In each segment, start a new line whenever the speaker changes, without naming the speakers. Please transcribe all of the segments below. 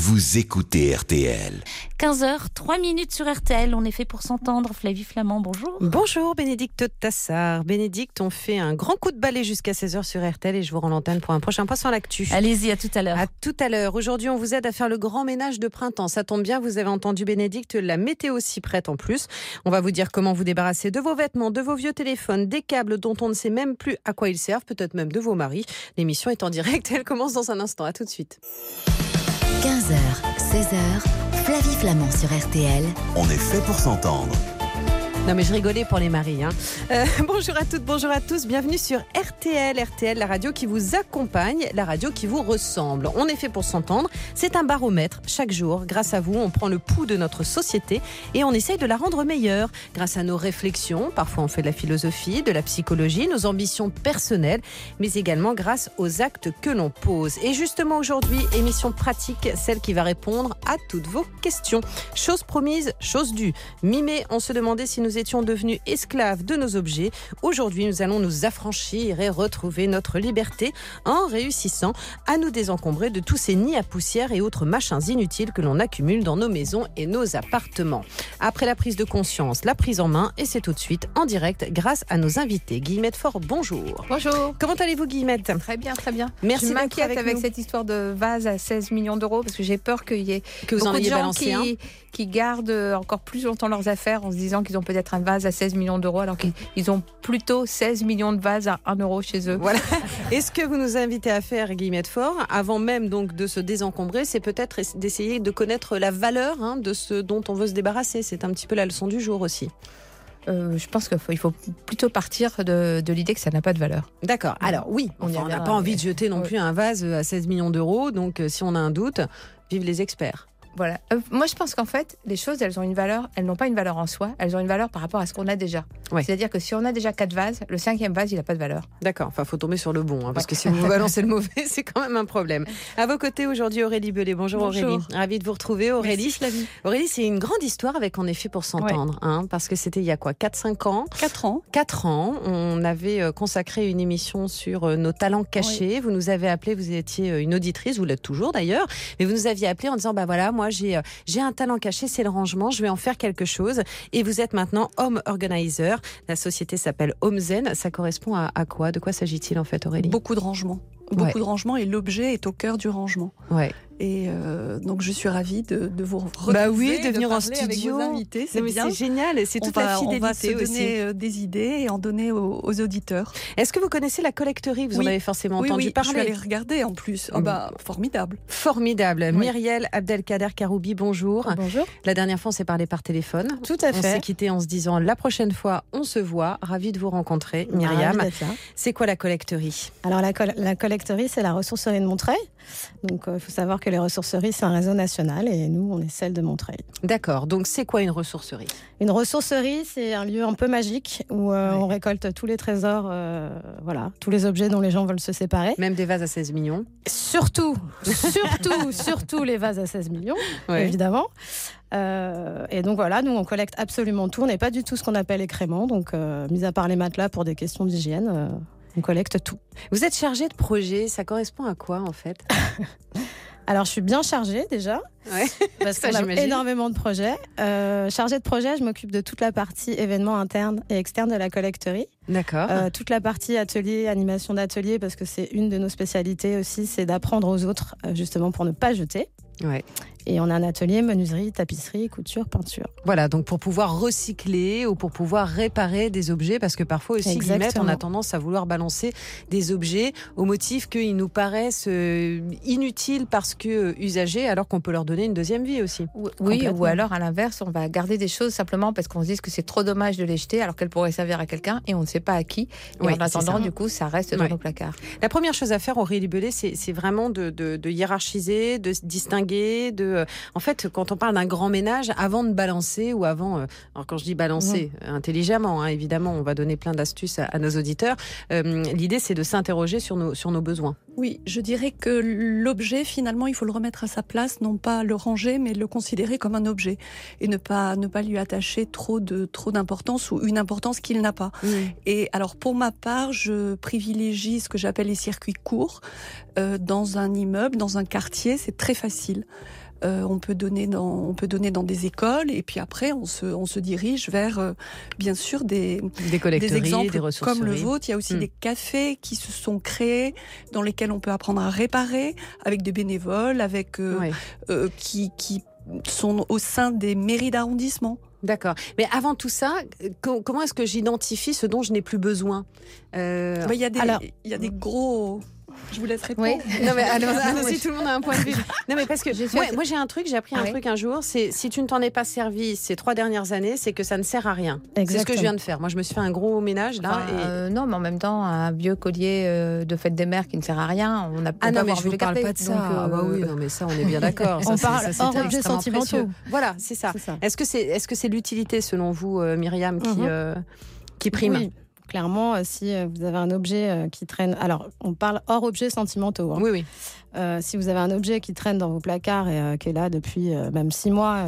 vous écoutez RTL.
15h, 3 minutes sur RTL, on est fait pour s'entendre. Flavie Flamand, bonjour.
Bonjour Bénédicte Tassard. Bénédicte, on fait un grand coup de balai jusqu'à 16h sur RTL et je vous rends l'antenne pour un prochain point sur l'actu.
Allez-y, à tout à l'heure.
À tout à l'heure. Aujourd'hui, on vous aide à faire le grand ménage de printemps. Ça tombe bien, vous avez entendu Bénédicte, la météo s'y prête en plus. On va vous dire comment vous débarrasser de vos vêtements, de vos vieux téléphones, des câbles dont on ne sait même plus à quoi ils servent, peut-être même de vos maris. L'émission est en direct, elle commence dans un instant. À tout de suite.
15h, 16h, Flavie Flamand sur RTL.
On est fait pour s'entendre.
Non mais je rigolais pour les maris. Bonjour à toutes, bonjour à tous, bienvenue sur RTL. RTL, la radio qui vous accompagne, la radio qui vous ressemble. On est fait pour s'entendre, c'est un baromètre. Chaque jour, grâce à vous, on prend le pouls de notre société et on essaye de la rendre meilleure. Grâce à nos réflexions, parfois on fait de la philosophie, de la psychologie, nos ambitions personnelles, mais également grâce aux actes que l'on pose. Et justement aujourd'hui, émission pratique, celle qui va répondre à toutes vos questions. Chose promise, chose due. Mi-mai, on se demandait si nous étions devenus esclaves de nos objets. Aujourd'hui, nous allons nous affranchir et retrouver notre liberté en réussissant à nous désencombrer de tous ces nids à poussière et autres machins inutiles que l'on accumule dans nos maisons et nos appartements. Après la prise de conscience, la prise en main, et c'est tout de suite en direct grâce à nos invités. Guillemette Faure, bonjour.
Bonjour.
Comment allez-vous, Guillemette ?
Très bien, très bien.
Merci
je m'inquiète avec
nous.
cette histoire de vase à 16 millions d'euros parce que j'ai peur qu'il y ait
Que vous en
beaucoup de
ayez
gens
balancé un.
qui gardent encore plus longtemps leurs affaires en se disant qu'ils ont peut-être un vase à 16 millions d'euros alors qu'ils ont plutôt 16 millions de vases à 1 euro chez eux.
Voilà. Et ce que vous nous invitez à faire, Guillemette Faure, avant même donc de se désencombrer, c'est peut-être d'essayer de connaître la valeur de ce dont on veut se débarrasser. C'est un petit peu la leçon du jour aussi.
Je pense qu'il faut plutôt partir de l'idée que ça n'a pas de valeur.
D'accord. Alors oui, on n'a pas envie de jeter non plus un vase à 16 millions d'euros. Donc si on a un doute, vive les experts.
Voilà. Moi, je pense qu'en fait, les choses, elles ont une valeur. Elles n'ont pas une valeur en soi. Elles ont une valeur par rapport à ce qu'on a déjà.
Ouais.
C'est-à-dire que si on a déjà 4 vases, le 5e vase, il n'a pas de valeur.
D'accord. Enfin, faut tomber sur le bon, parce que si vous balancez le mauvais, c'est quand même un problème. À vos côtés aujourd'hui, Aurélie Bellet. Bonjour Aurélie. Ravie de vous retrouver, Aurélie.
Merci, Flavie.
Aurélie, c'est une grande histoire avec En effet pour s'entendre, parce que c'était il y a quoi, 4-5 ans.
4 ans.
4 ans. On avait consacré une émission sur nos talents cachés. Oui. Vous nous avez appelé, vous étiez une auditrice, vous l'êtes toujours d'ailleurs, mais vous nous aviez appelé en disant, voilà, moi j'ai un talent caché, c'est le rangement, je vais en faire quelque chose. Et vous êtes maintenant home organizer. La société s'appelle Homezen. Ça correspond à quoi ? De quoi s'agit-il en fait, Aurélie ?
Beaucoup de rangement. Beaucoup de rangement et l'objet est au cœur du rangement.
Ouais.
Et donc je suis ravie de vous retrouver.
Bah oui, de venir en
studio
avec vos
invités, c'est bien.
C'est génial, c'est toute la fidélité.
On va se donner des idées et en donner aux auditeurs.
Est-ce que vous connaissez la collecterie ? Vous en avez forcément entendu parler.
Je vais aller regarder en plus. Formidable.
Formidable. Oui. Myriel Abdelkader Karoubi, bonjour.
Bonjour.
La dernière fois, on s'est parlé par téléphone.
Tout à fait.
On s'est quitté en se disant la prochaine fois, on se voit. Ravie de vous rencontrer, Myriam. C'est quoi la collecterie ?
Alors la collecterie, c'est la ressourcerie de Montreuil. Donc il faut savoir que les ressourceries, c'est un réseau national et nous, on est celle de Montreuil.
D'accord, donc c'est quoi une ressourcerie ?
Une ressourcerie, c'est un lieu un peu magique où on récolte tous les trésors, tous les objets dont les gens veulent se séparer.
Même des vases à 16 millions ?
Surtout les vases à 16 millions, évidemment. Et donc voilà, nous on collecte absolument tout. On n'est pas du tout ce qu'on appelle écréments, donc mis à part les matelas pour des questions d'hygiène, on collecte tout.
Vous êtes chargée de projet, ça correspond à quoi en fait ?
Alors je suis bien chargée déjà, parce qu'on a énormément de projets. Chargée de projet, je m'occupe de toute la partie événements internes et externes de la collecterie.
D'accord.
Toute la partie atelier, animation d'atelier, parce que c'est une de nos spécialités aussi, c'est d'apprendre aux autres justement pour ne pas jeter.
Ouais.
Et on a un atelier menuiserie, tapisserie, couture, peinture.
Voilà, donc pour pouvoir recycler ou pour pouvoir réparer des objets, parce que parfois aussi, on a tendance à vouloir balancer des objets au motif qu'ils nous paraissent inutiles parce que usagés, alors qu'on peut leur donner une deuxième vie aussi.
Oui, ou alors à l'inverse, on va garder des choses simplement parce qu'on se dit que c'est trop dommage de les jeter alors qu'elles pourraient servir à quelqu'un et on ne sait pas à qui. Et en attendant, du coup, ça reste dans nos placards.
La première chose à faire, Aurélie Bellet, c'est vraiment de hiérarchiser, de se distinguer, en fait, quand on parle d'un grand ménage, avant de balancer ou avant... alors quand je dis balancer, intelligemment, évidemment, on va donner plein d'astuces à nos auditeurs. L'idée, c'est de s'interroger sur nos besoins.
Oui, je dirais que l'objet, finalement, il faut le remettre à sa place, non pas le ranger, mais le considérer comme un objet et ne pas lui attacher trop d'importance ou une importance qu'il n'a pas. Et alors, pour ma part, je privilégie ce que j'appelle les circuits courts. Dans un immeuble, dans un quartier, c'est très facile. on peut donner dans des écoles, et puis après on se dirige vers bien sûr des exemples
des ressourceries
comme le vôtre. Il y a aussi des cafés qui se sont créés dans lesquels on peut apprendre à réparer avec des bénévoles, qui sont au sein des mairies d'arrondissement.
D'accord. Mais avant tout ça, comment est-ce que j'identifie ce dont je n'ai plus besoin ?
Il y a des gros... Je vous laisse répondre.
Oui. Non mais allons-y, tout le monde a un point de vue. Non mais parce que moi j'ai appris un truc un jour, c'est si tu ne t'en es pas servi ces 3 dernières années, c'est que ça ne sert à rien.
Exactement.
C'est ce que je viens de faire. Moi je me suis fait un gros ménage là.
Non, mais en même temps, un vieux collier de fête des mères qui ne sert à rien, on n'a pas
mais je vous parle pas de ça. Oui, non mais ça on est bien d'accord.
On parle hors objets sentimentaux.
Voilà, c'est ça. Est-ce que c'est l'utilité selon vous, Myriam, qui prime?
Oui. Clairement, si vous avez un objet qui traîne... Alors, on parle hors objets sentimentaux. Hein.
Oui.
Si vous avez un objet qui traîne dans vos placards et qui est là depuis même 6 mois,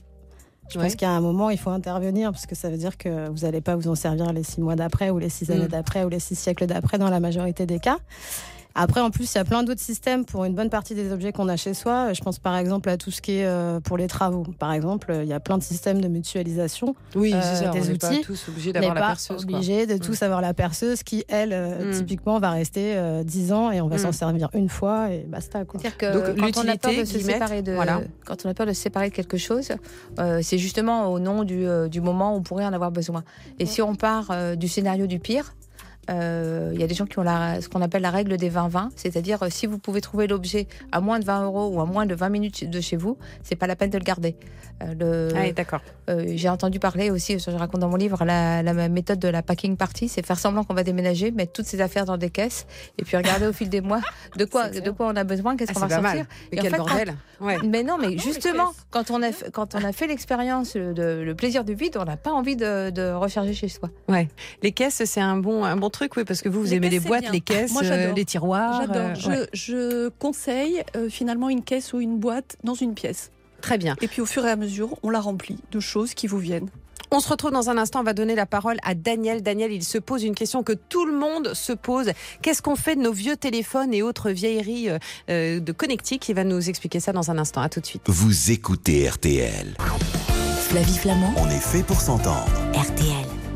je pense qu'à un moment, il faut intervenir parce que ça veut dire que vous n'allez pas vous en servir les 6 mois d'après ou les 6 années d'après ou les 6 siècles d'après dans la majorité des cas. Après, en plus, il y a plein d'autres systèmes pour une bonne partie des objets qu'on a chez soi. Je pense par exemple à tout ce qui est pour les travaux. Par exemple, il y a plein de systèmes de mutualisation
des
on
outils.
Pas
tous obligés d'avoir la perceuse.
Obligés de tous avoir la perceuse qui, elle, typiquement, va rester 10 ans et on va s'en servir une fois et basta. Quoi.
C'est-à-dire que quand on a peur de se séparer quand on a peur de se séparer de quelque chose, c'est justement au nom du moment où on pourrait en avoir besoin. Et si on part du scénario du pire, il y a des gens qui ont ce qu'on appelle la règle des 20-20, c'est-à-dire si vous pouvez trouver l'objet à moins de 20 € ou à moins de 20 minutes de chez vous, c'est pas la peine de le garder.
D'accord.
J'ai entendu parler aussi, je raconte dans mon livre, la méthode de la packing party, c'est faire semblant qu'on va déménager, mettre toutes ses affaires dans des caisses et puis regarder au fil des mois de quoi on a besoin, qu'est-ce qu'on va sortir.
Et quel bordel.
Mais non, mais justement, quand on a fait l'expérience, le plaisir du vide, on n'a pas envie de recharger chez soi.
Ouais. Les caisses, c'est un bon truc, oui, parce que vous aimez les boîtes, les caisses, les tiroirs.
J'adore. Je conseille finalement une caisse ou une boîte dans une pièce.
Très bien.
Et puis au fur et à mesure, on la remplit de choses qui vous viennent.
On se retrouve dans un instant, on va donner la parole à Daniel. Daniel, il se pose une question que tout le monde se pose. Qu'est-ce qu'on fait de nos vieux téléphones et autres vieilleries de connectiques? Il va nous expliquer ça dans un instant. À tout de suite.
Vous écoutez RTL.
Flavie Flamand.
On est fait pour s'entendre.
RTL.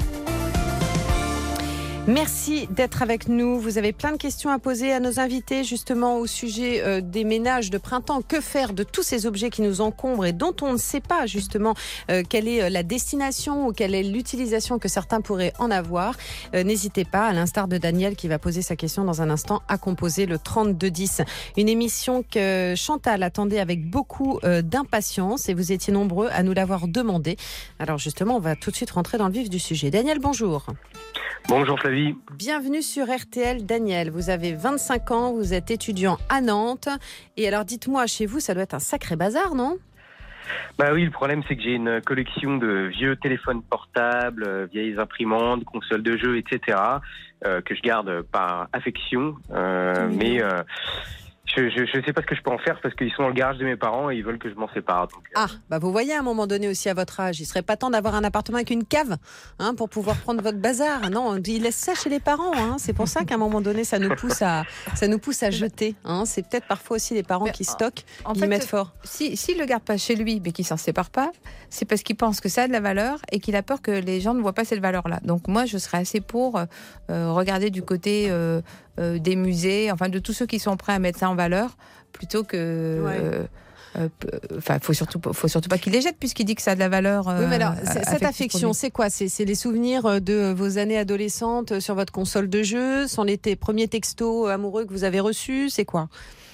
Merci d'être avec nous. Vous avez plein de questions à poser à nos invités justement au sujet des ménages de printemps. Que faire de tous ces objets qui nous encombrent et dont on ne sait pas justement quelle est la destination ou quelle est l'utilisation que certains pourraient en avoir. N'hésitez pas, à l'instar de Daniel qui va poser sa question dans un instant, à composer le 3210. Une émission que Chantal attendait avec beaucoup d'impatience et vous étiez nombreux à nous l'avoir demandé. Alors justement, on va tout de suite rentrer dans le vif du sujet. Daniel, bonjour.
Bonjour Flavie.
Bienvenue sur RTL. Daniel, vous avez 25 ans, vous êtes étudiant à Nantes. Et alors dites-moi, chez vous, ça doit être un sacré bazar, non ?
Bah oui, le problème c'est que j'ai une collection de vieux téléphones portables, vieilles imprimantes, consoles de jeux, etc. Que je garde par affection. Mais je sais pas ce que je peux en faire parce qu'ils sont dans le garage de mes parents et ils veulent que je m'en sépare. Donc,
vous voyez à un moment donné aussi à votre âge, il serait pas temps d'avoir un appartement avec une cave pour pouvoir prendre votre bazar. Non, ils laissent ça chez les parents. C'est pour ça qu'à un moment donné, ça nous pousse à jeter. C'est peut-être parfois aussi les parents qui stockent, qui mettent fort.
S'il le garde pas chez lui mais qu'il s'en sépare pas, c'est parce qu'il pense que ça a de la valeur et qu'il a peur que les gens ne voient pas cette valeur-là. Donc moi, je serais assez pour regarder du côté des musées, enfin de tous ceux qui sont prêts à mettre ça en valeur, plutôt que... faut surtout pas qu'il les jette puisqu'il dit que ça a de la valeur.
Oui, mais alors, cette affection, c'est quoi ? C'est les souvenirs de vos années adolescentes sur votre console de jeu ? Sont les premiers textos amoureux que vous avez reçus ? C'est quoi ?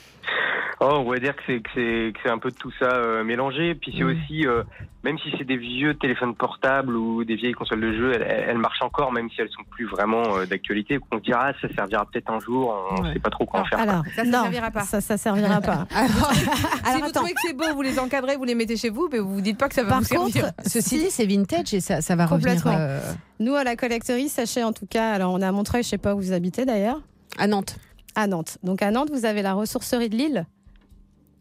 On va dire que c'est un peu de tout ça mélangé. Puis c'est aussi, même si c'est des vieux téléphones portables ou des vieilles consoles de jeu, elles marchent encore, même si elles sont plus vraiment d'actualité. On se dira, ça servira peut-être un jour, on ne sait pas trop quoi en faire.
Alors,
ça servira pas.
Ça servira pas.
Alors,
si vous trouvez que c'est beau, vous les encadrez, vous les mettez chez vous, mais vous vous dites pas que ça va vous servir.
Par contre, ceci dit, c'est vintage et ça va
complètement
revenir.
Nous, à la collecterie, sachez en tout cas, alors on est à Montreuil, je sais pas où vous habitez d'ailleurs.
À Nantes.
À Nantes. Donc à Nantes, vous avez la ressourcerie de Lille.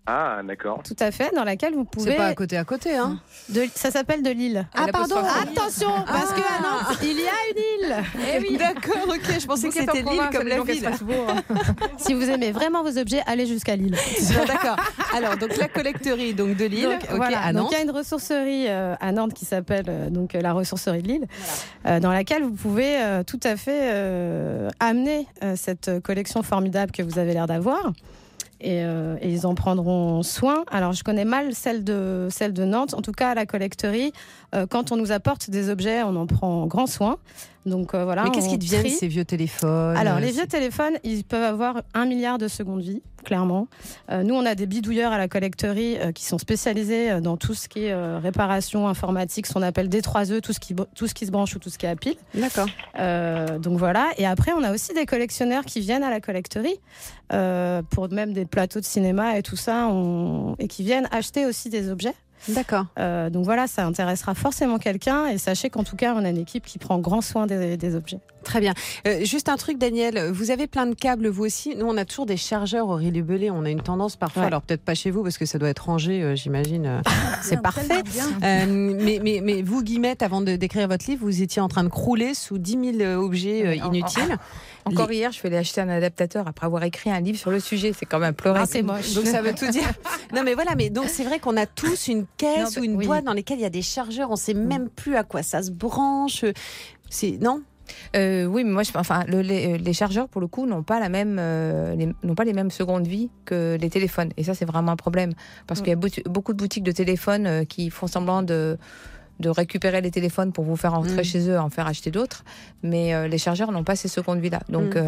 Ah, d'accord.
Tout à fait, dans laquelle vous pouvez...
C'est pas à côté, hein.
Ça s'appelle de Lille.
Ah, pardon.
Attention, parce qu'à Nantes, il y a une île.
Eh oui. D'accord, ok, je pensais que c'était Lille comme la ville.
Si vous aimez vraiment vos objets, allez jusqu'à Lille.
D'accord. Alors, donc la collecterie donc, de Lille,
donc, voilà.
à Nantes.
Donc il y a une ressourcerie à Nantes qui s'appelle la ressourcerie de Lille, dans laquelle vous pouvez tout à fait amener cette collection formidable que vous avez l'air d'avoir. Et ils en prendront soin. Alors, je connais mal celle de Nantes. En tout cas, à la collecterie, quand on nous apporte des objets, on en prend grand soin. Donc, voilà.
Mais qu'est-ce qu'ils deviennent, ces vieux téléphones ?
Alors, les vieux téléphones, ils peuvent avoir 1 milliard de secondes vie, clairement. Nous, on a des bidouilleurs à la collecterie qui sont spécialisés dans tout ce qui est réparation informatique, ce qu'on appelle D3E, tout ce qui se branche ou tout ce qui est à pile.
D'accord.
Donc voilà. Et après, on a aussi des collectionneurs qui viennent à la collecterie pour même des plateaux de cinéma et tout ça, et qui viennent acheter aussi des objets.
D'accord.
Donc voilà, ça intéressera forcément quelqu'un, et sachez qu'en tout cas, on a une équipe qui prend grand soin des objets.
Très bien. Juste un truc, Daniel, vous avez plein de câbles vous aussi. Nous, on a toujours des chargeurs Aurélie Bellet. On a une tendance parfois, alors peut-être pas chez vous parce que ça doit être rangé, j'imagine. C'est parfait. Mais vous, Guillemette, avant de d'écrire votre livre, vous étiez en train de crouler sous 10 000 objets inutiles.
Encore hier, je suis allée acheter un adaptateur après avoir écrit un livre sur le sujet. C'est quand même pleurer.
Ah, c'est moche.
Donc ça veut tout dire. Non, mais voilà. Mais donc c'est vrai qu'on a tous une caisse ou une boîte dans laquelle il y a des chargeurs. On sait même plus à quoi ça se branche. Non.
Oui, mais moi, les chargeurs, pour le coup, n'ont pas les mêmes secondes vie que les téléphones. Et ça, c'est vraiment un problème. Parce qu'il y a beaucoup de boutiques de téléphones qui font semblant de récupérer les téléphones pour vous faire rentrer chez eux, en faire acheter d'autres. Mais les chargeurs n'ont pas ces secondes vie-là. Donc,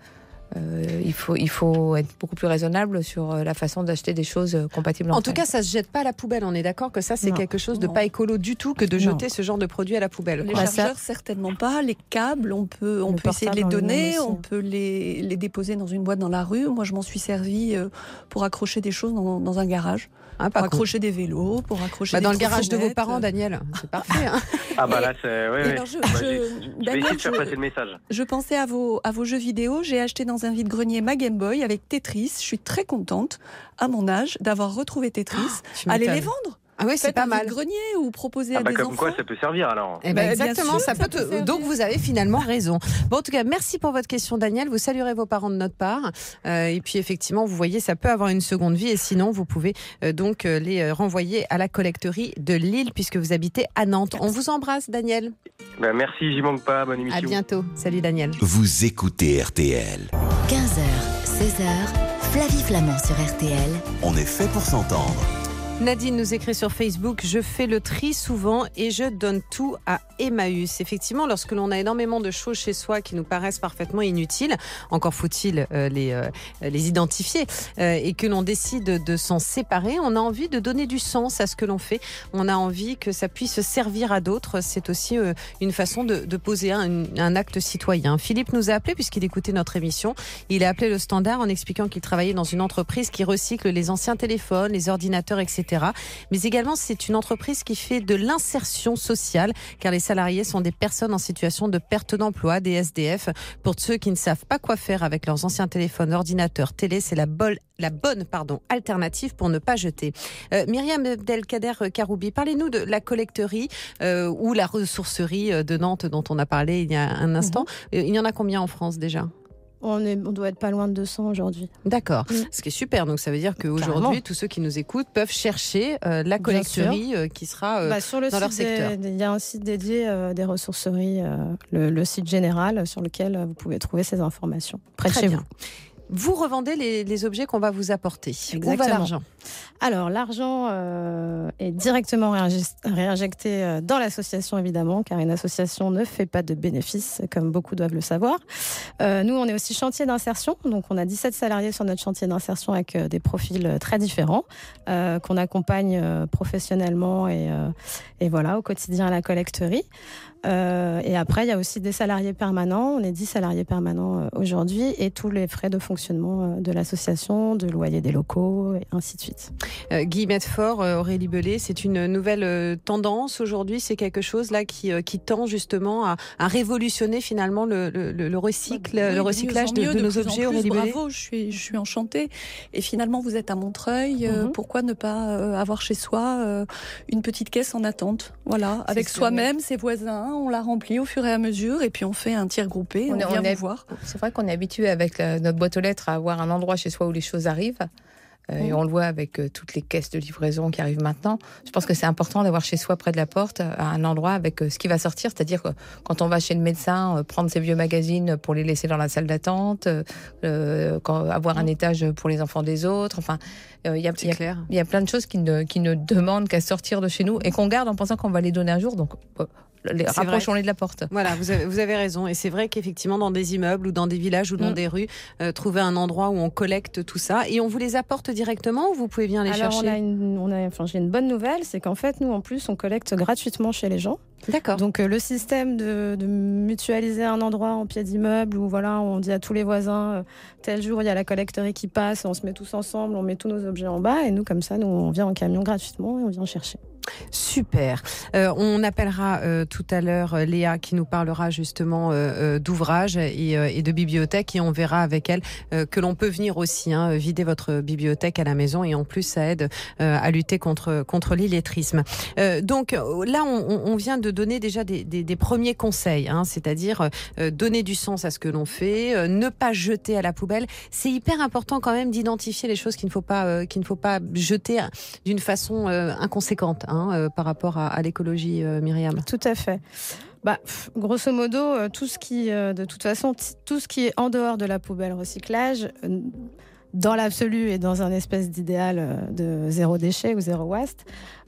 il faut être beaucoup plus raisonnable sur la façon d'acheter des choses compatibles.
En tout cas, ça se jette pas à la poubelle. On est d'accord que ça, c'est quelque chose de pas écolo du tout que de jeter ce genre de produit à la poubelle.
Les chargeurs, certainement pas. Les câbles, on peut essayer de les donner, on peut les déposer dans une boîte dans la rue. Moi, je m'en suis servi pour accrocher des choses dans un garage. Pour accrocher des vélos, pour accrocher des
dans le garage de vos parents, Daniel. C'est parfait. Hein.
Ah bah là, c'est... Oui.
Alors,
je vais essayer de faire passer le message.
Je pensais à vos jeux vidéo. J'ai acheté dans un vide-grenier ma Game Boy avec Tetris. Je suis très contente, à mon âge, d'avoir retrouvé Tetris. Allez les vendre.
Ah oui, c'est pas mal.
Grenier ou proposer à des
comme
enfants.
quoi, ça peut servir alors.
Exactement, ça peut. Donc vous avez finalement raison. Bon, en tout cas, merci pour votre question, Daniel. Vous saluerez vos parents de notre part. Et puis effectivement, vous voyez, ça peut avoir une seconde vie. Et sinon, vous pouvez donc les renvoyer à la collecterie de Lille puisque vous habitez à Nantes. On vous embrasse, Daniel.
Merci, j'y manque pas. Bonne émission.
À bientôt. Salut, Daniel.
Vous écoutez RTL.
15h, 16h, Flavie Flamand sur RTL.
On est fait pour s'entendre.
Nadine nous écrit sur Facebook: je fais le tri souvent et je donne tout à Emmaüs. Effectivement, lorsque l'on a énormément de choses chez soi qui nous paraissent parfaitement inutiles, encore faut-il les identifier, et que l'on décide de s'en séparer, on a envie de donner du sens à ce que l'on fait. On a envie que ça puisse servir à d'autres. C'est aussi une façon de poser un acte citoyen. Philippe nous a appelé puisqu'il écoutait notre émission. Il a appelé le Standard en expliquant qu'il travaillait dans une entreprise qui recycle les anciens téléphones, les ordinateurs, etc. Mais également, c'est une entreprise qui fait de l'insertion sociale, car les salariés sont des personnes en situation de perte d'emploi, des SDF. Pour ceux qui ne savent pas quoi faire avec leurs anciens téléphones, ordinateurs, télé, c'est la bonne alternative pour ne pas jeter. Myriam Abdelkader Karoubi, parlez-nous de la collecterie ou la ressourcerie de Nantes dont on a parlé il y a un instant. Il y en a combien en France déjà ?
On doit être pas loin de 200 aujourd'hui.
D'accord, ce qui est super. Donc ça veut dire qu'aujourd'hui, tous ceux qui nous écoutent peuvent chercher la collecterie qui sera
sur le
dans leur secteur.
Il y a un site dédié des ressourceries, le site général sur lequel vous pouvez trouver ces informations près de chez vous.
Vous revendez les objets qu'on va vous apporter.
Exactement.
Où va l'argent ?
Alors, l'argent est directement réinjecté dans l'association, évidemment, car une association ne fait pas de bénéfices, comme beaucoup doivent le savoir. Nous, on est aussi chantier d'insertion. Donc, on a 17 salariés sur notre chantier d'insertion avec des profils très différents, qu'on accompagne professionnellement et voilà, au quotidien à la collecterie. Et après, il y a aussi des salariés permanents. On est 10 salariés permanents aujourd'hui et tous les frais de fonctionnement de l'association, de loyer des locaux et ainsi de suite.
Guy Medfort, Aurélie Bellet, c'est une nouvelle tendance aujourd'hui. C'est quelque chose là qui tend justement à révolutionner finalement le recyclage de nos objets. Aurélie Bellet.
Bravo, je suis enchantée. Et finalement, vous êtes à Montreuil. Pourquoi ne pas avoir chez soi une petite caisse en attente, voilà, avec soi-même, ses voisins. On la remplit au fur et à mesure et puis on fait un tir groupé, on vient vous voir.
C'est vrai qu'on est habitué avec notre boîte aux lettres à avoir un endroit chez soi où les choses arrivent. Et on le voit avec toutes les caisses de livraison qui arrivent maintenant. Je pense que c'est important d'avoir chez soi, près de la porte, un endroit avec ce qui va sortir. C'est-à-dire que quand on va chez le médecin, prendre ses vieux magazines pour les laisser dans la salle d'attente, avoir un étage pour les enfants des autres. Enfin, il y a plein de choses qui ne demandent qu'à sortir de chez nous et qu'on garde en pensant qu'on va les donner un jour. Donc, rapprochons-les de la porte.
Voilà, vous avez raison. Et c'est vrai qu'effectivement, dans des immeubles ou dans des villages ou dans des rues, trouver un endroit où on collecte tout ça. Et on vous les apporte directement ou vous pouvez bien les chercher ?
J'ai une bonne nouvelle, c'est qu'en fait, nous, en plus, on collecte gratuitement chez les gens.
D'accord.
Donc, le système de mutualiser un endroit en pied d'immeuble où voilà, on dit à tous les voisins, tel jour, il y a la collecterie qui passe, on se met tous ensemble, on met tous nos objets en bas et nous, comme ça, nous, on vient en camion gratuitement et on vient chercher.
Super. On appellera tout à l'heure Léa qui nous parlera justement d'ouvrages et de bibliothèque et on verra avec elle que l'on peut venir aussi vider votre bibliothèque à la maison et en plus ça aide à lutter contre l'illettrisme. Donc là on vient de donner déjà des premiers conseils, c'est-à-dire donner du sens à ce que l'on fait, ne pas jeter à la poubelle. C'est hyper important quand même d'identifier les choses qu'il ne faut pas jeter d'une façon inconséquente. Par rapport à l'écologie, Myriam.
Tout à fait. Grosso modo, tout ce qui est en dehors de la poubelle recyclage, dans l'absolu et dans un espèce d'idéal de zéro déchet ou zéro waste,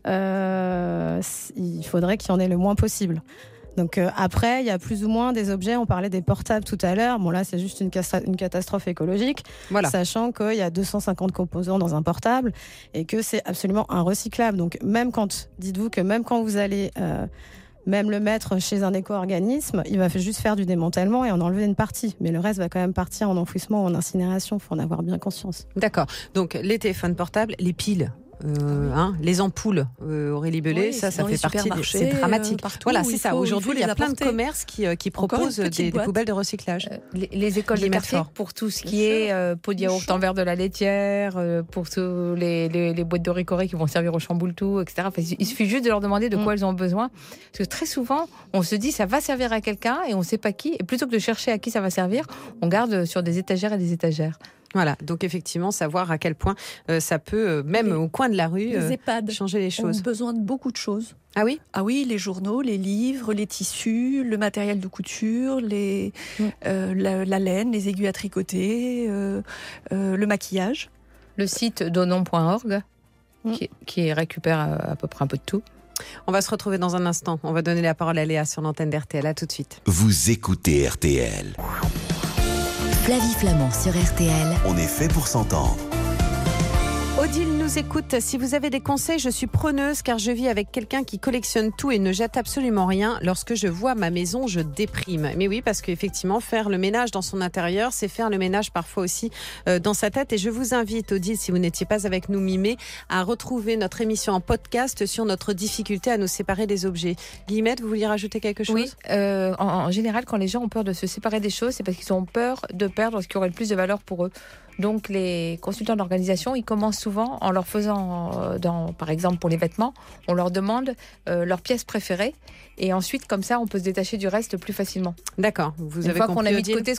il faudrait qu'il y en ait le moins possible. Donc après, il y a plus ou moins des objets, on parlait des portables tout à l'heure, bon là c'est juste une catastrophe écologique, sachant qu'il y a 250 composants dans un portable et que c'est absolument inrecyclable. Donc dites-vous que même quand vous allez même le mettre chez un éco-organisme, il va juste faire du démantèlement et en enlever une partie. Mais le reste va quand même partir en enfouissement ou en incinération, il faut en avoir bien conscience.
D'accord, donc les téléphones portables, les piles, les ampoules, Aurélie Bellet, ça fait partie. C'est dramatique. Voilà, c'est ça. Aujourd'hui, il y a plein de commerces qui proposent des poubelles de recyclage.
Les écoles de quartier pour tout ce qui est pot de yaourt en verre de la laitière, pour tous les boîtes de Ricoré qui vont servir au chamboule-tout, etc. Enfin, il suffit juste de leur demander de quoi elles ont besoin. Parce que très souvent, on se dit ça va servir à quelqu'un et on ne sait pas qui. Et plutôt que de chercher à qui ça va servir, on garde sur des étagères et des étagères.
Voilà, donc effectivement, savoir à quel point ça peut, même au coin de la rue,
les EHPAD
changer les choses.
Ont besoin de beaucoup de choses.
Ah oui ?
Ah oui, les journaux, les livres, les tissus, le matériel de couture, la laine, les aiguilles à tricoter, le maquillage.
Le site donon.org qui récupère à peu près un peu de tout.
On va se retrouver dans un instant. On va donner la parole à Léa sur l'antenne d'RTL. À tout de suite.
Vous écoutez RTL.
Flavie Flamand sur RTL.
On est fait pour s'entendre.
Odile nous écoute. Si vous avez des conseils, je suis preneuse car je vis avec quelqu'un qui collectionne tout et ne jette absolument rien. Lorsque je vois ma maison, je déprime. Mais oui, parce qu'effectivement, faire le ménage dans son intérieur, c'est faire le ménage parfois aussi dans sa tête. Et je vous invite, Odile, si vous n'étiez pas avec nous mi-mai, à retrouver notre émission en podcast sur notre difficulté à nous séparer des objets. Guillemette, vous vouliez rajouter quelque chose ?
Oui, en général, quand les gens ont peur de se séparer des choses, c'est parce qu'ils ont peur de perdre ce qui aurait le plus de valeur pour eux. Donc les consultants d'organisation, ils commencent souvent en leur faisant, par exemple pour les vêtements, on leur demande leur pièce préférée et ensuite comme ça on peut se détacher du reste plus facilement.
D'accord.
Une fois qu'on a mis de côté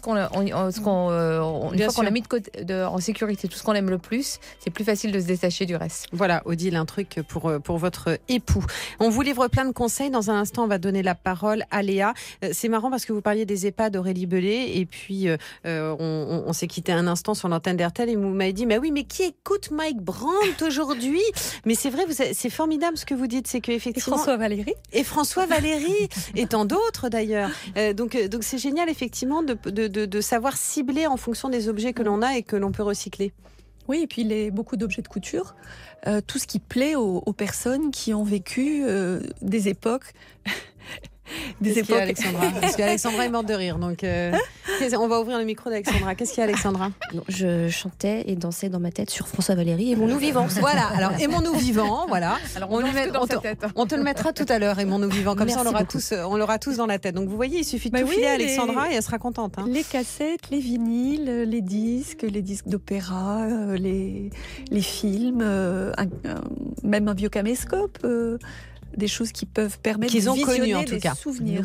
qu'on a mis de côté en sécurité tout ce qu'on aime le plus, c'est plus facile de se détacher du reste.
Voilà, Odile, un truc pour votre époux. On vous livre plein de conseils. Dans un instant, on va donner la parole à Léa. C'est marrant parce que vous parliez des EHPAD d'Aurélie Bellet et puis on s'est quitté un instant sur l'antenne d'RTL et vous m'avez dit mais qui écoute Mike Brandt aujourd'hui? Mais c'est vrai, c'est formidable ce que vous dites, c'est que effectivement
et François Valéry
et tant d'autres d'ailleurs. Donc c'est génial effectivement de savoir cibler en fonction des objets que l'on a et que l'on peut recycler.
Oui, et puis beaucoup d'objets de couture, tout ce qui plaît aux personnes qui ont vécu des époques
Des époques. Alexandra, parce qu'Alexandra est morte de rire. Donc, on va ouvrir le micro d'Alexandra. Qu'est-ce qu'il y a, Alexandra?
Non, je chantais et dansais dans ma tête sur François Valéry, Aimons-nous vivants.
Voilà, alors Aimons-nous vivants, voilà. Alors, on te le mettra tout à l'heure, Aimons-nous vivants. Comme ça, on l'aura tous dans la tête. Donc vous voyez, il suffit de tout filer à Alexandra et elle sera contente. Hein.
Les cassettes, les vinyles, les disques d'opéra, les films, même un vieux caméscope. Des choses qui peuvent permettre de visionner en tout cas. Souvenirs.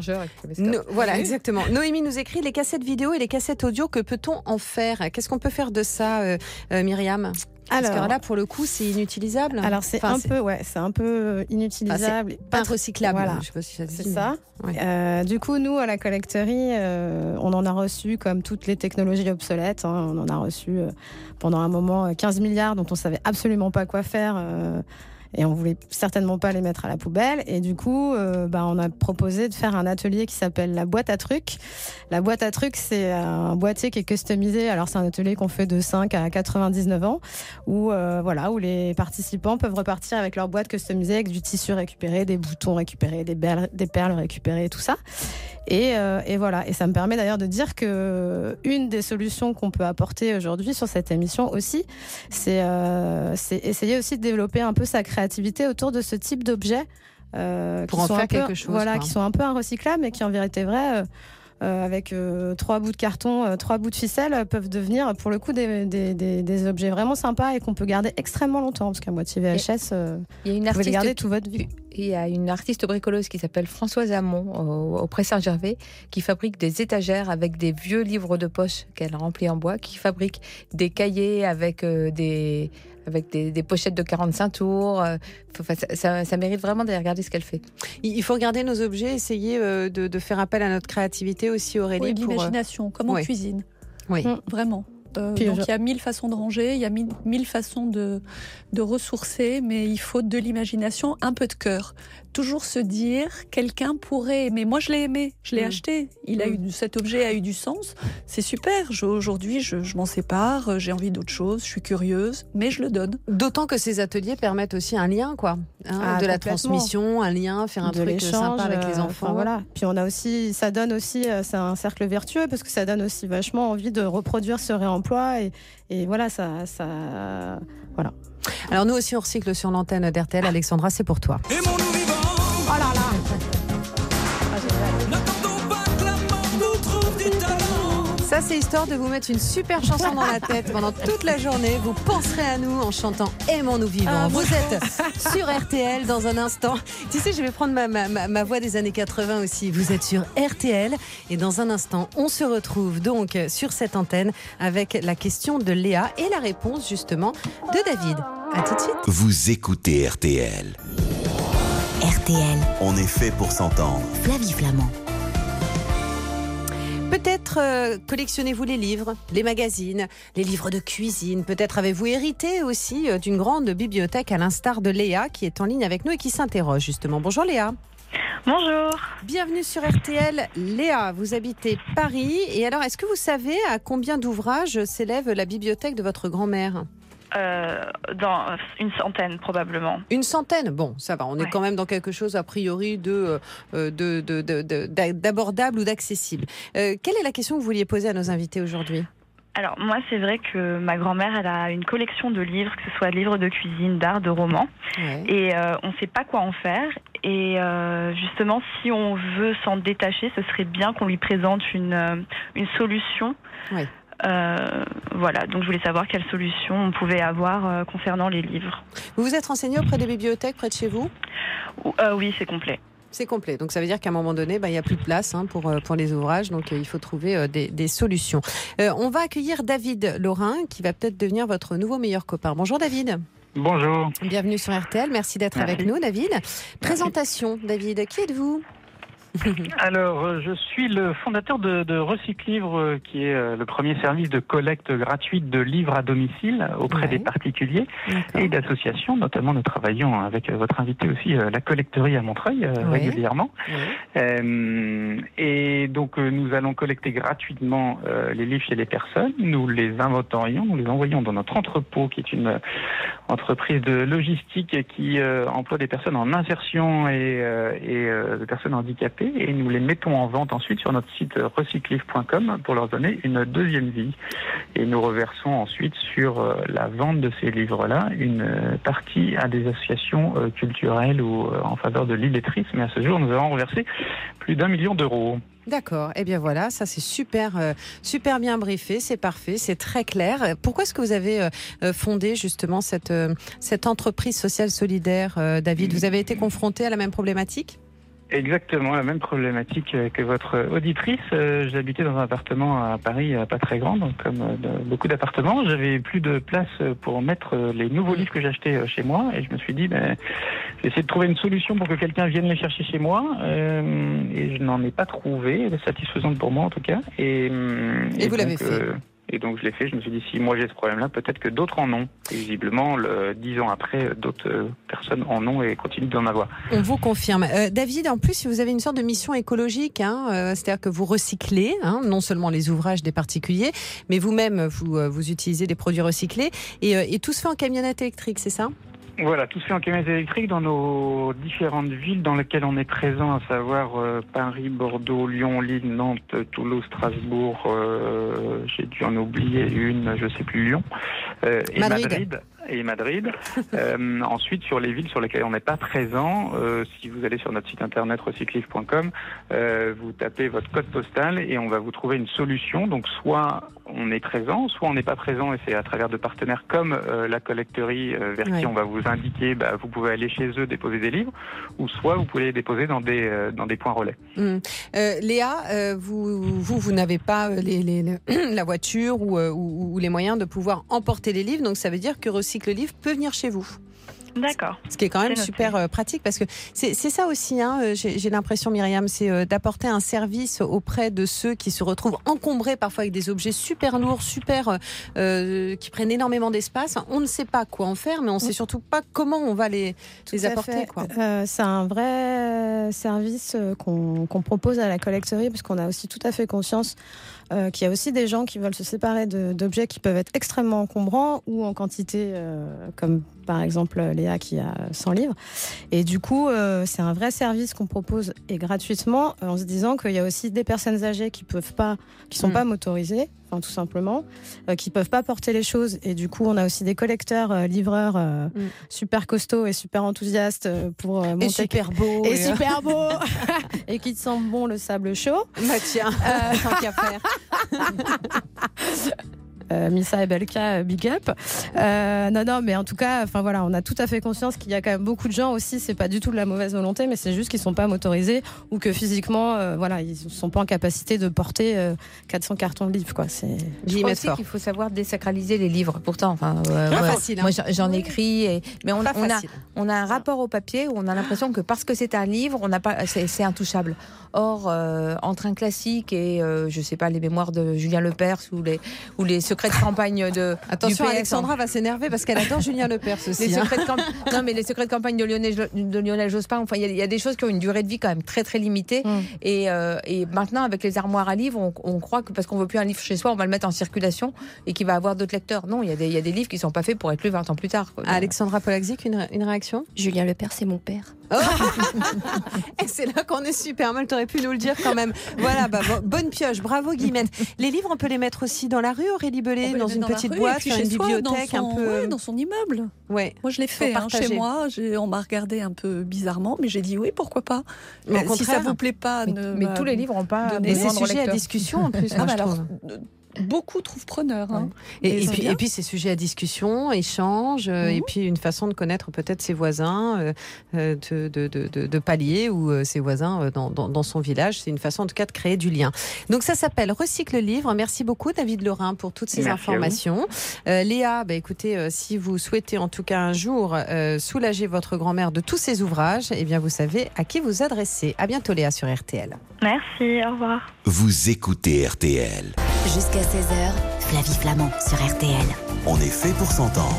Voilà, exactement. Noémie nous écrit les cassettes vidéo et les cassettes audio, que peut-on en faire? Qu'est-ce qu'on peut faire de ça, Myriam? Parce que là, pour le coup, c'est inutilisable.
Alors, c'est un peu inutilisable.
Pas recyclable.
Voilà.
Je sais pas si ça se dit.
C'est ça. Ouais. Du coup, nous, à la collecterie, on en a reçu, comme toutes les technologies obsolètes, on en a reçu pendant un moment 15 milliards dont on savait absolument pas quoi faire. Et on voulait certainement pas les mettre à la poubelle. Et du coup, on a proposé de faire un atelier qui s'appelle la boîte à trucs. La boîte à trucs, c'est un boîtier qui est customisé. Alors, c'est un atelier qu'on fait de 5 à 99 ans, où les participants peuvent repartir avec leur boîte customisée, avec du tissu récupéré, des boutons récupérés, des perles récupérées, tout ça. Et voilà. Et ça me permet d'ailleurs de dire que une des solutions qu'on peut apporter aujourd'hui sur cette émission aussi, c'est essayer aussi de développer un peu sa créativité autour de ce type d'objets
pour en faire quelque chose.
Voilà, qui sont un peu inrecyclables, mais qui en vérité vraie, avec 3 bouts de carton, 3 bouts de ficelle, peuvent devenir pour le coup des objets vraiment sympas et qu'on peut garder extrêmement longtemps, parce qu'un boîtier VHS, vous pouvez le garder toute votre vie.
Il y a une artiste bricoleuse qui s'appelle Françoise Hamon au Pré Saint-Gervais, qui fabrique des étagères avec des vieux livres de poche qu'elle remplit en bois, qui fabrique des cahiers avec des pochettes de 45 tours. Ça mérite vraiment d'aller regarder ce qu'elle fait.
Il faut regarder nos objets, essayer de faire appel à notre créativité aussi, Aurélie.
Oui, l'imagination, comme en cuisine.
Oui.
Vraiment. Donc il y a 1000 façons de ranger, il y a 1000 façons de ressourcer, mais il faut de l'imagination, un peu de cœur. Toujours se dire, quelqu'un pourrait aimer. Moi, je l'ai aimé, je l'ai acheté. Cet objet a eu du sens. C'est super. Aujourd'hui, je m'en sépare, j'ai envie d'autre chose, je suis curieuse, mais je le donne.
D'autant que ces ateliers permettent aussi un lien, de la transmission, un lien, faire un truc sympa avec les enfants.
Voilà. Puis ça donne aussi, c'est un cercle vertueux, parce que ça donne aussi vachement envie de reproduire ce réemploi et voilà, ça voilà.
Alors nous aussi on recycle sur l'antenne d'RTL. Alexandra, c'est pour toi.
Aimons-nous vivants.
Oh là là.
N'attendons pas que la mort nous trouve du talent.
Ça, c'est histoire de vous mettre une super chanson dans la tête pendant toute la journée. Vous penserez à nous en chantant Aimons-nous vivants. Vous êtes sur RTL dans un instant. Tu sais, je vais prendre ma voix des années 80 aussi. Vous êtes sur RTL et dans un instant, on se retrouve donc sur cette antenne avec la question de Léa et la réponse justement de David. À tout de suite.
Vous écoutez RTL.
RTL.
On est fait pour s'entendre.
Flavie Flamand.
Peut-être collectionnez-vous les livres, les magazines, les livres de cuisine. Peut-être avez-vous hérité aussi d'une grande bibliothèque à l'instar de Léa qui est en ligne avec nous et qui s'interroge justement. Bonjour Léa.
Bonjour.
Bienvenue sur RTL. Léa, vous habitez Paris. Et alors, est-ce que vous savez à combien d'ouvrages s'élève la bibliothèque de votre grand-mère ?
Dans une centaine probablement.
Une centaine, bon, ça va. On est quand même dans quelque chose a priori d'abordable ou d'accessible. Quelle est la question que vous vouliez poser à nos invités aujourd'hui ?
Alors moi, c'est vrai que ma grand-mère, elle a une collection de livres, que ce soit livres de cuisine, d'art, de romans, et on ne sait pas quoi en faire. Et justement, si on veut s'en détacher, ce serait bien qu'on lui présente une solution. Oui. Voilà, donc je voulais savoir quelle solution on pouvait avoir concernant les livres.
Vous vous êtes renseigné auprès des bibliothèques près de chez vous ?
Oui, c'est complet.
C'est complet, donc ça veut dire qu'à un moment donné, il n'y a plus de place pour les ouvrages, donc il faut trouver des solutions. On va accueillir David Laurin, qui va peut-être devenir votre nouveau meilleur copain. Bonjour David.
Bonjour.
Bienvenue sur RTL, merci d'être avec nous David. Présentation David, qui êtes-vous ?
Alors, je suis le fondateur de Recyclivre, qui est le premier service de collecte gratuite de livres à domicile auprès des particuliers et d'associations. Notamment, nous travaillons avec votre invité aussi, la collecterie à Montreuil, régulièrement. Et donc, nous allons collecter gratuitement les livres chez les personnes. Nous les inventorions, nous les envoyons dans notre entrepôt, qui est une entreprise de logistique qui emploie des personnes en insertion et des personnes handicapées. Et nous les mettons en vente ensuite sur notre site recyclive.com pour leur donner une deuxième vie. Et nous reversons ensuite sur la vente de ces livres-là une partie à des associations culturelles ou en faveur de l'illettrisme. Et à ce jour, nous avons reversé plus d'1 million d'euros.
D'accord. Eh bien voilà, ça c'est super bien briefé, c'est parfait, c'est très clair. Pourquoi est-ce que vous avez fondé justement cette entreprise sociale solidaire, David ? Vous avez été confronté à la même problématique ?
Exactement, la même problématique que votre auditrice. J'habitais dans un appartement à Paris, pas très grand, donc comme beaucoup d'appartements. J'avais plus de place pour mettre les nouveaux livres que j'achetais chez moi, et je me suis dit, j'ai essayé de trouver une solution pour que quelqu'un vienne les chercher chez moi, et je n'en ai pas trouvé, satisfaisante pour moi en tout cas. Et
vous l'avez fait.
Et donc je l'ai fait, je me suis dit, si moi j'ai ce problème-là, peut-être que d'autres en ont. Et visiblement, 10 ans après, d'autres personnes en ont et continuent d'en avoir.
On vous confirme. David, en plus, vous avez une sorte de mission écologique, c'est-à-dire que vous recyclez, non seulement les ouvrages des particuliers, mais vous-même, vous utilisez des produits recyclés. Et tout se fait en camionnette électrique, c'est ça ?
Voilà, tout se fait en camionnette électrique dans nos différentes villes dans lesquelles on est présent, à savoir Paris, Bordeaux, Lyon, Lille, Nantes, Toulouse, Strasbourg, j'ai dû en oublier une, je sais plus, Lyon, et Madrid. Ensuite, sur les villes sur lesquelles on n'est pas présent, si vous allez sur notre site internet recyclive.com, vous tapez votre code postal et on va vous trouver une solution. Donc soit on est présent, soit on n'est pas présent, et c'est à travers de partenaires comme la collecterie vers qui on va vous indiquer, vous pouvez aller chez eux déposer des livres, ou soit vous pouvez les déposer dans des points relais.
Léa, vous n'avez pas la voiture ou les moyens de pouvoir emporter les livres, donc ça veut dire que Recycle Livre peut venir chez vous.
D'accord.
Ce qui est quand même super pratique, parce que c'est ça aussi, j'ai l'impression, Myriam, c'est d'apporter un service auprès de ceux qui se retrouvent encombrés parfois avec des objets super lourds, qui prennent énormément d'espace. On ne sait pas quoi en faire, mais on ne sait surtout pas comment on va les apporter.
C'est un vrai service qu'on propose à la collecterie, parce qu'on a aussi tout à fait conscience qu'il y a aussi des gens qui veulent se séparer d'objets qui peuvent être extrêmement encombrants ou en quantité, comme par exemple Léa qui a 100 livres. Et du coup, c'est un vrai service qu'on propose et gratuitement, en se disant qu'il y a aussi des personnes âgées qui sont pas motorisées, tout simplement, qui peuvent pas porter les choses. Et du coup, on a aussi des collecteurs, livreurs super costauds et super enthousiastes pour monter.
Super beaux.
Et super beaux. Et qui te sentent bon le sable chaud.
Tiens, tant qu'à faire.
Missa et Belka, big up. Non, mais en tout cas, on a tout à fait conscience qu'il y a quand même beaucoup de gens aussi, c'est pas du tout de la mauvaise volonté, mais c'est juste qu'ils sont pas motorisés ou que physiquement, ils sont pas en capacité de porter 400 cartons de livres, quoi.
Je crois aussi qu'il faut savoir désacraliser les livres. Pourtant,
facile,
moi j'en écris, mais on a un rapport au papier où on a l'impression que parce que c'est un livre, c'est intouchable. Or, entre un classique et je sais pas, les mémoires de Julien Lepers ou les secrets de campagne de.
Attention,
du PS,
Alexandra va s'énerver parce qu'elle adore Julien Lepers aussi.
Les secrets de campagne de Lionel Jospin. Il y a des choses qui ont une durée de vie quand même très très limitée. Et maintenant, avec les armoires à livres, on croit que parce qu'on veut plus un livre chez soi, on va le mettre en circulation et qu'il va avoir d'autres lecteurs. Non, il y a des livres qui sont pas faits pour être lus 20 ans plus tard.
Alexandra Polakzik, une réaction ?
Julien Lepers, c'est mon père.
Et c'est là qu'on est super mal, t'aurais pu nous le dire quand même. Voilà, bonne pioche, bravo Guillemette. Les livres, on peut les mettre aussi dans la rue, Aurélie Bellet, dans une petite boîte, sur une bibliothèque un peu.
Dans son immeuble.
Ouais.
Moi, je l'ai fait chez moi. On m'a regardé un peu bizarrement, mais j'ai dit oui, pourquoi pas. Si ça vous plaît pas,
mais tous les livres n'ont pas.
Et c'est sujet à discussion en plus.
beaucoup trouvent preneur. Hein.
Et puis c'est sujet à discussion, échange, et puis une façon de connaître peut-être ses voisins de palier ou ses voisins dans son village. C'est une façon en tout cas de créer du lien. Donc ça s'appelle Recycle Livre. Merci beaucoup David Lorrain pour toutes ces informations. Léa, écoutez, si vous souhaitez en tout cas un jour soulager votre grand-mère de tous ses ouvrages, eh bien vous savez à qui vous adresser. À bientôt Léa sur RTL.
Merci, au revoir.
Vous écoutez RTL.
Jusqu'à 16h, Flavie Flamand sur RTL.
On est fait pour s'entendre.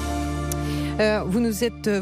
Vous nous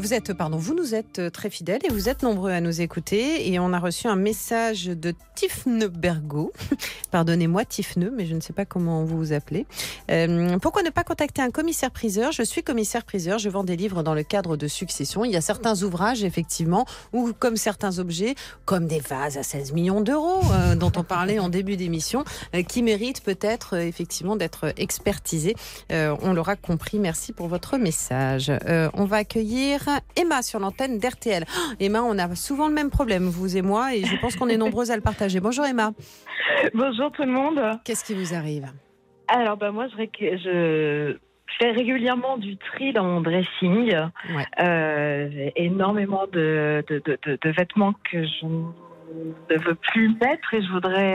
êtes très fidèles et vous êtes nombreux à nous écouter. Et on a reçu un message de Tifne Bergo. Pardonnez-moi Tifne, mais je ne sais pas comment vous vous appelez. Pourquoi ne pas contacter un commissaire-priseur ? Je suis commissaire-priseur, je vends des livres dans le cadre de succession. Il y a certains ouvrages, effectivement, ou comme certains objets, comme des vases à 16 millions d'euros, dont on parlait en début d'émission, qui méritent peut-être effectivement d'être expertisés. On l'aura compris. Merci pour votre message. On va accueillir Emma sur l'antenne d'RTL. Emma, on a souvent le même problème, vous et moi, et je pense qu'on est nombreuses à le partager. Bonjour Emma.
Bonjour tout le monde.
Qu'est-ce qui vous arrive ?
Alors moi, je fais régulièrement du tri dans mon dressing. J'ai énormément de vêtements que je ne veux plus mettre et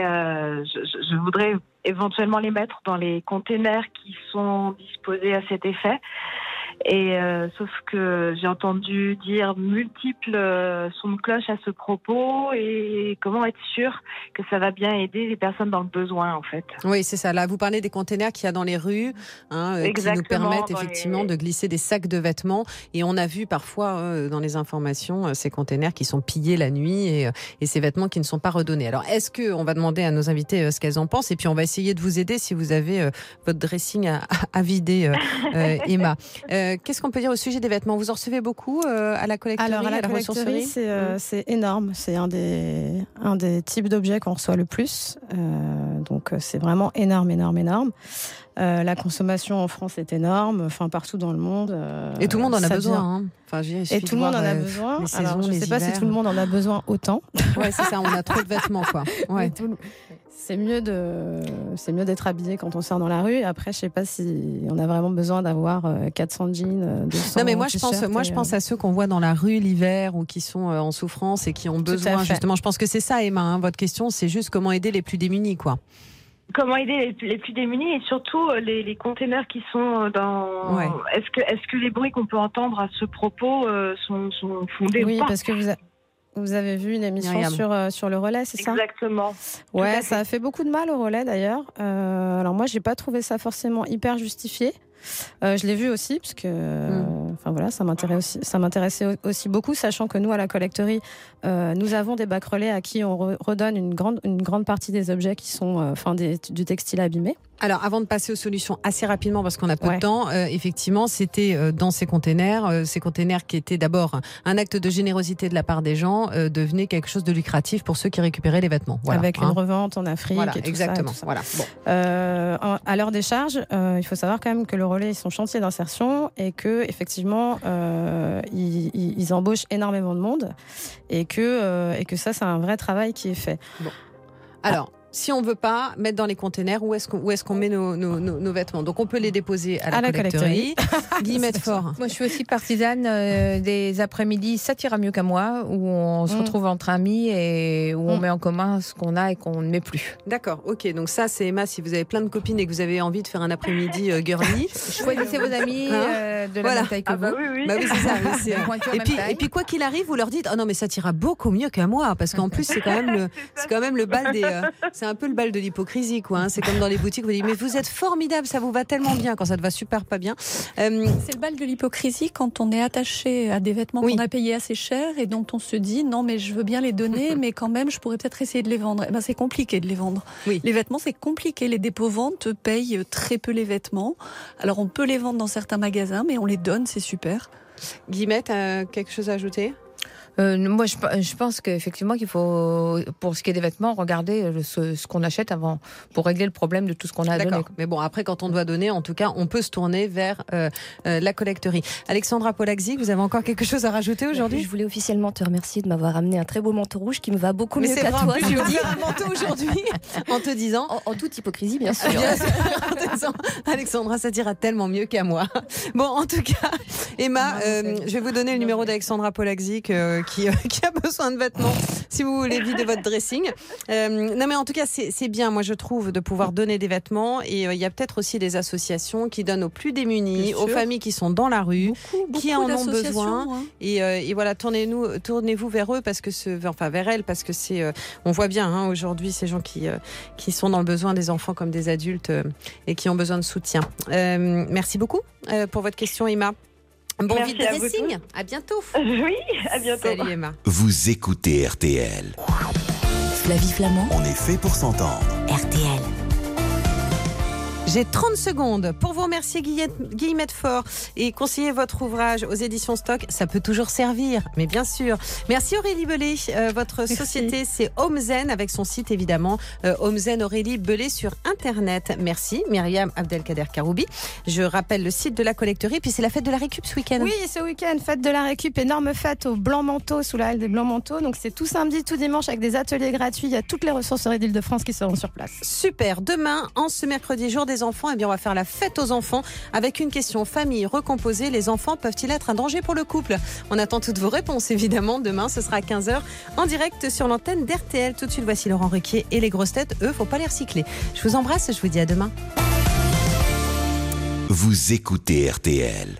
je voudrais éventuellement les mettre dans les containers qui sont disposés à cet effet. Et sauf que j'ai entendu dire multiples sons de cloche à ce propos, et comment être sûr que ça va bien aider les personnes dans le besoin en fait.
Oui, c'est ça. Là, vous parlez des containers qu'il y a dans les rues, qui nous permettent effectivement de glisser des sacs de vêtements. Et on a vu parfois dans les informations ces containers qui sont pillés la nuit et ces vêtements qui ne sont pas redonnés. Alors, est-ce que on va demander à nos invités ce qu'elles en pensent, et puis on va essayer de vous aider si vous avez votre dressing à vider, Emma. Qu'est-ce qu'on peut dire au sujet des vêtements ? Vous en recevez beaucoup à la collecterie ?
Alors, à la collecterie, c'est énorme. C'est un des types d'objets qu'on reçoit le plus. Donc, c'est vraiment énorme. La consommation en France est énorme, partout dans le monde.
Et tout le monde en a besoin.
Et tout le monde en a besoin. Alors, je ne sais pas si tout le monde en a besoin autant.
Ouais, c'est ça, on a trop de vêtements, quoi. Ouais.
C'est mieux d'être habillé quand on sort dans la rue. Après, je sais pas si on a vraiment besoin d'avoir 400 jeans, 200.
Non, mais moi je pense à ceux qu'on voit dans la rue l'hiver ou qui sont en souffrance et qui ont besoin. Justement, je pense que c'est ça, Emma. Votre question, c'est juste comment aider les plus démunis, quoi.
Comment aider les plus démunis, et surtout les containers qui sont dans. Ouais. Est-ce que les bruits qu'on peut entendre à ce propos sont fondés ou pas ?
Oui, parce que vous avez vu une émission sur le relais, c'est ça ?
Exactement.
Ouais, ça a fait beaucoup de mal au relais d'ailleurs. Alors moi, j'ai pas trouvé ça forcément hyper justifié. Je l'ai vu aussi parce que, ça m'intéressait aussi beaucoup, sachant que nous à la collecterie, nous avons des bacs relais à qui on redonne une grande partie des objets qui sont, du textile abîmé.
Alors, avant de passer aux solutions assez rapidement, parce qu'on a peu de temps, effectivement, c'était dans ces containers qui étaient d'abord un acte de générosité de la part des gens, devenaient quelque chose de lucratif pour ceux qui récupéraient les vêtements. Voilà,
avec une revente en Afrique et tout
exactement,
ça.
Voilà. Bon.
À leur décharge, il faut savoir quand même que le relais, ils sont chantiers d'insertion et que effectivement, ils embauchent énormément de monde et que ça, c'est un vrai travail qui est fait.
Bon. Alors. Si on ne veut pas mettre dans les containers, où est-ce qu'on met nos vêtements ? Donc on peut les déposer à la collecterie. Guillemette Fort.
Moi je suis aussi partisane des après-midi, ça t'ira mieux qu'à moi, où on se retrouve entre amis et où on met en commun ce qu'on a et qu'on ne met plus.
D'accord, ok. Donc ça c'est Emma, si vous avez plein de copines et que vous avez envie de faire un après-midi girly.
Choisissez vos amis de la même taille que vous.
Oui.
Bah oui, c'est ça. Et puis quoi qu'il arrive, vous leur dites « Oh non mais ça t'ira beaucoup mieux qu'à moi », parce qu'en plus c'est quand même le bal des... c'est un peu le bal de l'hypocrisie, quoi. C'est comme dans les boutiques, vous dites mais vous êtes formidable, ça vous va tellement bien quand ça te va super pas bien.
C'est le bal de l'hypocrisie quand on est attaché à des vêtements qu'on a payés assez cher et dont on se dit non mais je veux bien les donner mais quand même je pourrais peut-être essayer de les vendre. Eh ben, c'est compliqué de les vendre. Oui. Les vêtements c'est compliqué. Les dépôts-ventes payent très peu les vêtements. Alors on peut les vendre dans certains magasins mais on les donne, c'est super.
Guillemette, quelque chose à ajouter ?
Moi, je pense qu'effectivement, qu'il faut, pour ce qui est des vêtements, regarder ce qu'on achète avant pour régler le problème de tout ce qu'on a à donner.
Mais bon, après, quand on doit donner, en tout cas, on peut se tourner vers la collecterie. Alexandra Polakzik, vous avez encore quelque chose à rajouter aujourd'hui ?
Je voulais officiellement te remercier de m'avoir amené un très beau manteau rouge qui me va beaucoup mieux qu'à toi.
Tu vas faire un manteau aujourd'hui en te disant...
En toute hypocrisie, bien sûr.
Alexandra, ça t'ira tellement mieux qu'à moi. Bon, en tout cas, Emma, je vais vous donner le numéro d'Alexandra Polakzik qui a besoin de vêtements si vous voulez vider votre dressing. Non, mais en tout cas, c'est bien, moi je trouve, de pouvoir donner des vêtements. Et il y a peut-être aussi des associations qui donnent aux plus démunis, aux familles qui sont dans la rue, qui en ont besoin. Hein. Et voilà, tournez-vous vers eux vers elles, parce que on voit bien hein, aujourd'hui ces gens qui sont dans le besoin, des enfants comme des adultes, et qui ont besoin de soutien. Merci beaucoup pour votre question, Emma. Bon vide dressing. À bientôt.
Oui, à bientôt.
Salut Emma.
Vous écoutez RTL.
Flavie Flamand.
On est fait pour s'entendre.
RTL.
J'ai 30 secondes pour vous remercier Guillemette Faure et conseiller votre ouvrage aux éditions Stock. Ça peut toujours servir, mais bien sûr. Merci Aurélie Bellet. Votre société, c'est Homezen, avec son site évidemment. Homezen Aurélie Bellet sur Internet. Merci Myriam Abdelkader Karoubi. Je rappelle le site de la collecterie, puis c'est la fête de la récup ce week-end.
Oui, ce week-end, fête de la récup, énorme fête au Blanc Manteau, sous la halle des Blancs Manteaux. Donc c'est tout samedi, tout dimanche avec des ateliers gratuits. Il y a toutes les ressourceries d'Île-de-France qui seront sur place.
Super. Demain, en ce mercredi, jour des enfants, on va faire la fête aux enfants avec une question famille recomposée. Les enfants peuvent-ils être un danger pour le couple ? On attend toutes vos réponses évidemment. Demain, ce sera à 15h en direct sur l'antenne d'RTL. Tout de suite, voici Laurent Ruquier et les grosses têtes. Eux, faut pas les recycler. Je vous embrasse et je vous dis à demain.
Vous écoutez RTL.